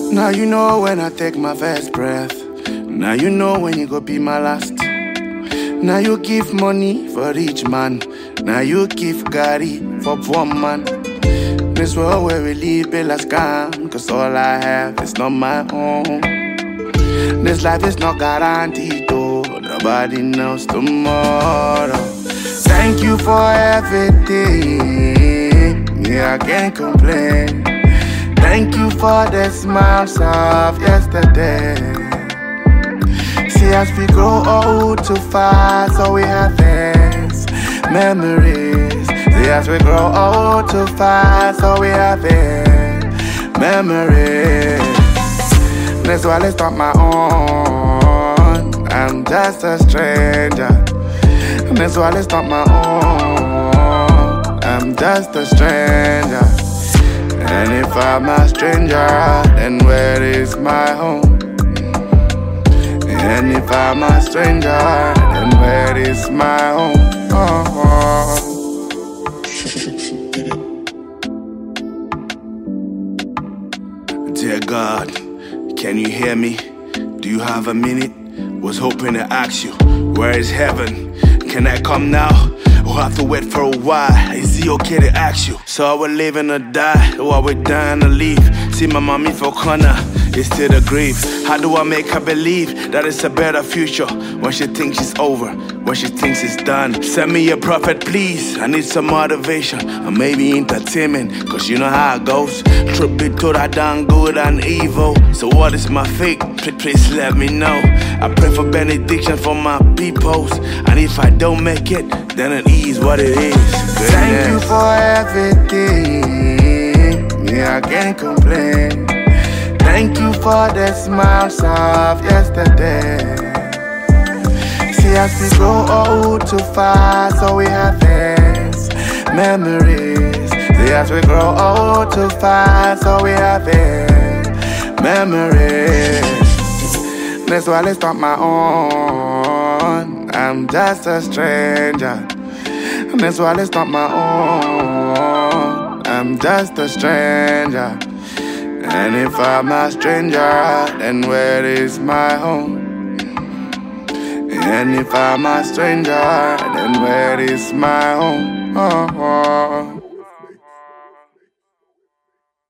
Now you know when I take my first breath. Now you know when you go be my last. Now you give money for rich man. Now you give Gary for poor man. This world where we live be like scam, cause all I have is not my own. This life is not guaranteed though, nobody knows tomorrow. Thank you for everything, yeah I can't complain. Thank you for the smiles of yesterday. See as we grow old too fast, so we have these memories. See as we grow old too fast, so we have these memories. This world is not my own, I'm just a stranger. This world is not my own, I'm just a stranger. And if I'm a stranger, then where is my home? And if I'm a stranger, then where is my home? Dear God, can you hear me? Do you have a minute? Was hoping to ask you, where is heaven? Can I come now? Or have to wait for a while? Is it okay to ask you? So I will live and or die, or I will dying to leave. See my mommy for corner, it's still the grief. How do I make her believe that it's a better future? When she thinks she's over, when she thinks it's done. Send me a prophet please, I need some motivation. Or maybe entertainment, cause you know how it goes. Truth be told, I done good and evil. So what is my fate? Please let me know. I pray for benediction for my peoples. And if I don't make it, then it is what it is. Goodness. Thank you for everything, yeah I can't complain. Thank you for the smiles of yesterday. See as we grow old too fast, so we have these memories. See as we grow old too fast, so we have these memories. This world is not my own, I'm just a stranger. This world is not my own, I'm just a stranger. And if I'm a stranger, then where is my home? And if I'm a stranger, then where is my home?